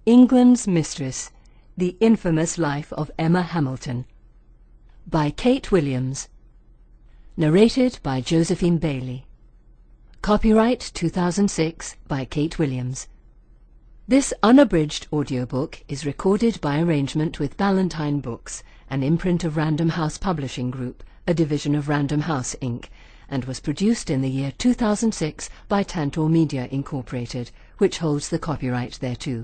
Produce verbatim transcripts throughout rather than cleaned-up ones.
England's Mistress, The Infamous Life of Emma Hamilton, by Kate Williams. Narrated by Josephine Bailey. Copyright two thousand six by Kate Williams. This unabridged audiobook is recorded by arrangement with Ballantine Books, an imprint of Random House Publishing Group, a division of Random House, Incorporated, and was produced in the year two thousand six by Tantor Media, Incorporated, which holds the copyright thereto.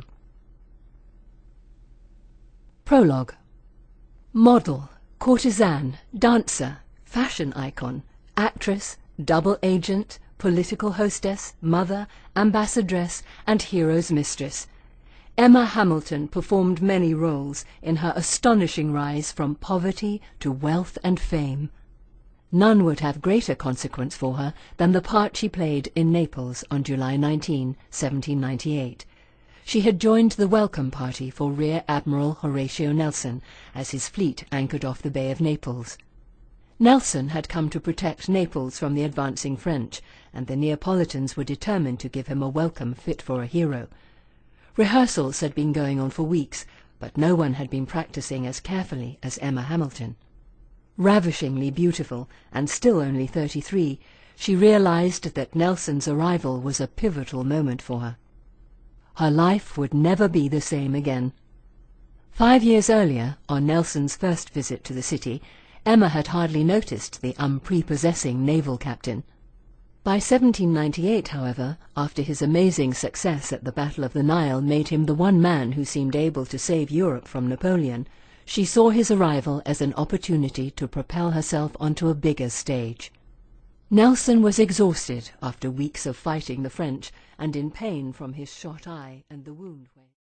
Prologue. Model, courtesan, dancer, fashion icon, actress, double agent, political hostess, mother, ambassadress, and hero's mistress, Emma Hamilton performed many roles in her astonishing rise from poverty to wealth and fame. None would have greater consequence for her than the part she played in Naples on July nineteenth, seventeen ninety-eight. She had joined the welcome party for Rear Admiral Horatio Nelson as his fleet anchored off the Bay of Naples. Nelson had come to protect Naples from the advancing French, and the Neapolitans were determined to give him a welcome fit for a hero. Rehearsals had been going on for weeks, but no one had been practicing as carefully as Emma Hamilton. Ravishingly beautiful, and still only thirty-three, she realized that Nelson's arrival was a pivotal moment for her. Her life would never be the same again. Five years earlier, on Nelson's first visit to the city, Emma had hardly noticed the unprepossessing naval captain. By seventeen ninety-eight, however, after his amazing success at the Battle of the Nile made him the one man who seemed able to save Europe from Napoleon, she saw his arrival as an opportunity to propel herself onto a bigger stage. Nelson was exhausted after weeks of fighting the French, and in pain from his shot eye and the wound.